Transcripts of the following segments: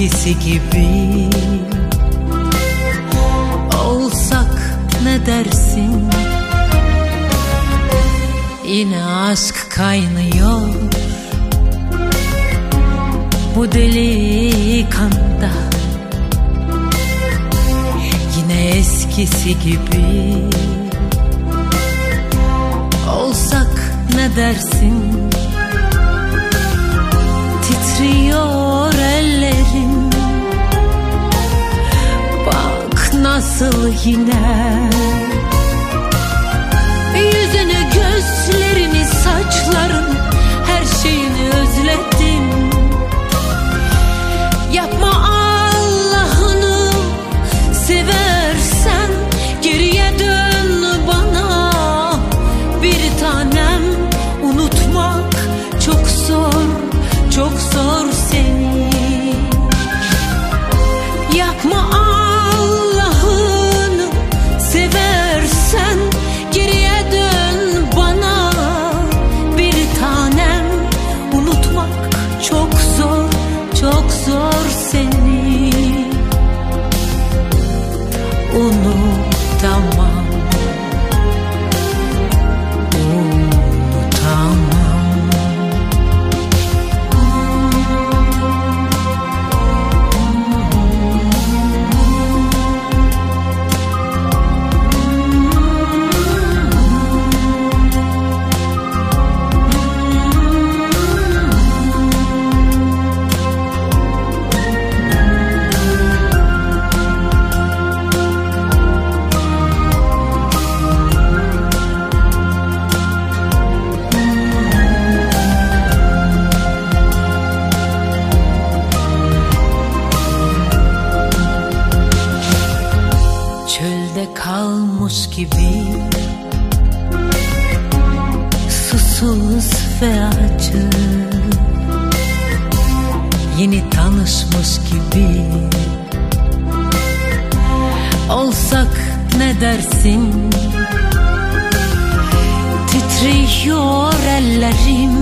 eskisi gibi olsak ne dersin? Yine aşk kaynıyor bu deli kanda, yine eskisi gibi olsak ne dersin? Titriyor ellerim, bak nasıl yine. Yüzünü, gözlerini, saçların, her şeyini özledim. Yapma Allah'ını seversen, geriye dön bana. Bir tanem, unutmak çok zor, çok zor seni. Yapma Allah'ını seversen, geriye dön bana. Bir tanem, unutmak çok zor, çok zor seni. Unutamam, kalmış gibi susuz ve acı, yeni tanışmış gibi olsak ne dersin? Titriyor ellerim,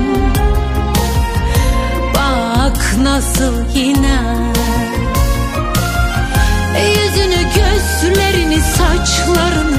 bak nasıl yine. Yüzünü, gözlerini, saçlarını,